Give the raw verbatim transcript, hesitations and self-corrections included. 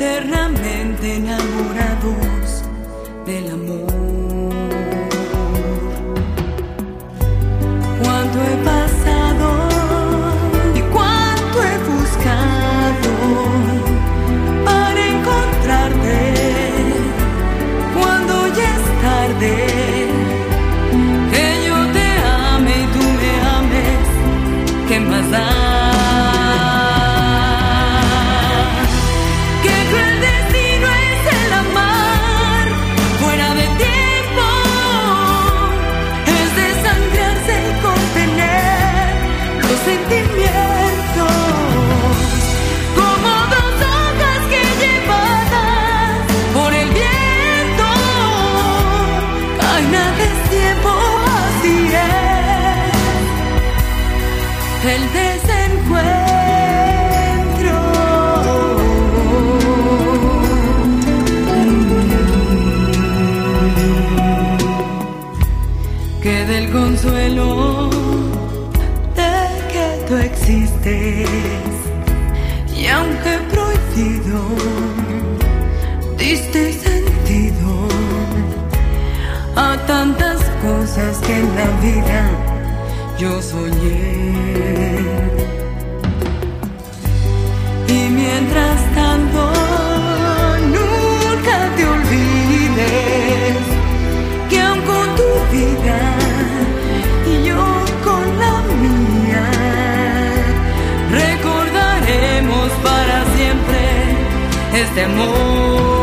eternamente enamorados del amor. Cuánto he pasado y cuánto he buscado para encontrarte cuando ya es tarde. Que yo te ame y tú me ames, ¿qué más da? El desencuentro, que del consuelo de que tú existes, y aunque prohibido diste sentido a tantas cosas que en la vida yo soñé. Y mientras tanto nunca te olvides que aun con tu vida y yo con la mía recordaremos para siempre este amor.